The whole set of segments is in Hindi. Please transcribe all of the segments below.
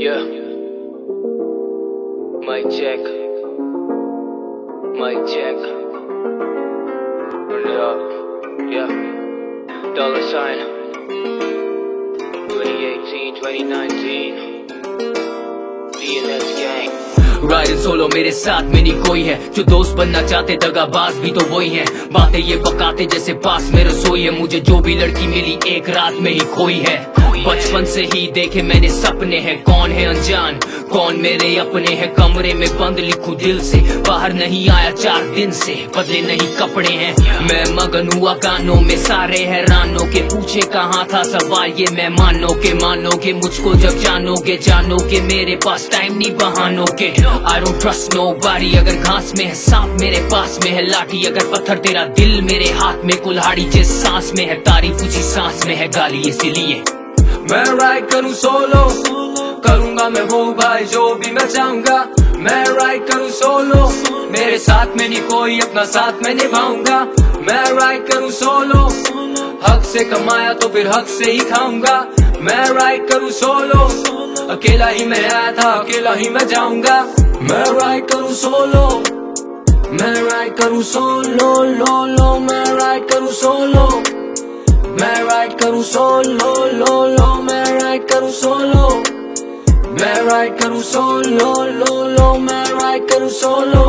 Yeah. Mic check. Mic check. Turn it up. Yeah. Dollar sign. 2018, 2019. DNS gang. Ride solo मेरे साथ में नहीं कोई है, जो दोस्त बनना चाहते दगाबाज भी तो वही है। बातें ये बकाते जैसे पास में रसोई है, मुझे जो भी लड़की मिली एक रात में ही खोई है। बचपन से ही देखे मैंने सपने हैं, कौन है अनजान कौन मेरे अपने हैं। कमरे में बंद लिखूं दिल से, बाहर नहीं आया 4 दिन से, बदले नहीं कपड़े हैं। मैं मगन हुआ गानों में, सारे हैरानों के पूछे कहाँ था सवाल ये मैं मानोगे मुझको जब जानोगे मेरे पास टाइम नहीं बहानों के। I don't trust nobody, अगर घास में है सांप मेरे पास में है लाठी, अगर पत्थर तेरा दिल मेरे हाथ में कुल्हाड़ी, जिस सांस में है तारीफ उसी सांस में है गाली। इसीलिए मैं राइड करूँ सोलो, करूँगा मैं वो भाई जो भी मैं चाहूँगा। मैं राइड करूँ सोलो, मेरे साथ में नहीं कोई, अपना साथ मैं निभाऊंगा। मैं राइड करूँ सोलो, हक से कमाया तो फिर हक से ही खाऊंगा। मैं राइड करूँ सोलो, अकेला ही मैं आया था अकेला ही मैं जाऊंगा। मैं राइड करूँ सोलो, मैं राइड करूँ सोलो लो, मैं राइड करूँ सोलो, मैं राइड करूँ सोलो लो, मैं राइड करूँ सोलो, मैं राइड करूँ सोलो लो, मैं राइड करूँ सोलो,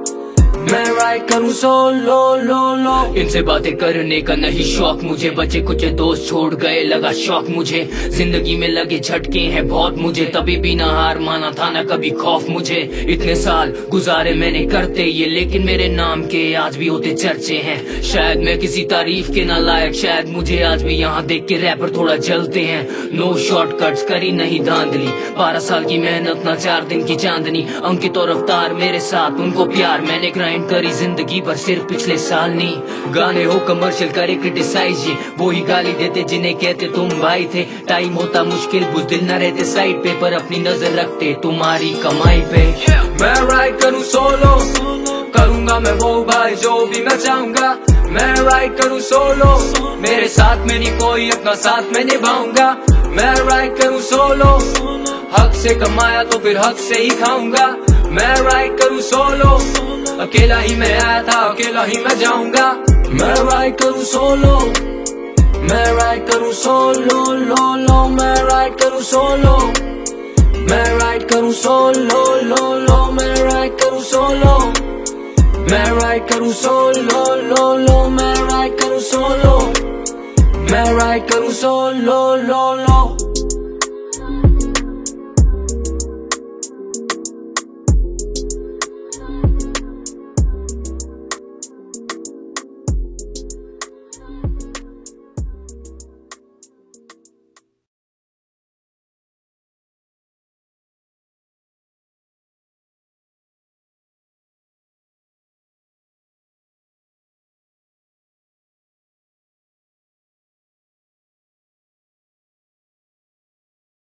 मैं राइड करूँ सोलो लो। इनसे बातें करने का नहीं शौक मुझे, बचे कुछ दोस्त छोड़ गए लगा शौक मुझे। जिंदगी में लगे झटके हैं बहुत मुझे, तभी भी ना हार माना था ना कभी खौफ मुझे। इतने साल गुजारे मैंने करते ये, लेकिन मेरे नाम के आज भी होते चर्चे हैं। शायद मैं किसी तारीफ के ना लायक, शायद मुझे आज भी यहाँ देख के रैपर थोड़ा जलते हैं। नो शॉर्टकट्स करी नहीं धांधली, 12 साल की मेहनत ना 4 दिन की चांदनी। अंकित और अवतार मेरे साथ उनको प्यार, मैंने ग्राइंड करी जिंदगी पर सिर्फ पिछले साल नहीं। गाने हो कमर्शियल करे क्रिटिसाइज, ये वो ही गाली देते जिन्हें कहते तुम भाई थे। टाइम होता मुश्किल बुज़दिल न रहते साइड पे, पर अपनी नजर रखते तुम्हारी कमाई पे। मैं राइड करूँ सोलो, करूँगा मैं वो भाई जो भी मैं चाहूँगा। मैं राइड करूँ सोलो, मेरे साथ में नहीं कोई, अपना साथ मैं निभाऊंगा। मैं राइड करूँ सोलो, हक से कमाया तो फिर हक से ही खाऊंगा। मैं राइड करूँ सोलो, अकेला ही मैं आया था अकेला ही मैं जाऊंगा। मैं राइड करूँ सोलो, मैं राइड करूँ सोलो लो, मैं राइड करूँ सोलो, मैं राइड करूँ सोलो लो, मैं राइड करूँ सोलो, मैं राइड करूँ सोलो लो, मैं राइड करूँ सोलो, मैं राइड करूँ सोलो लो।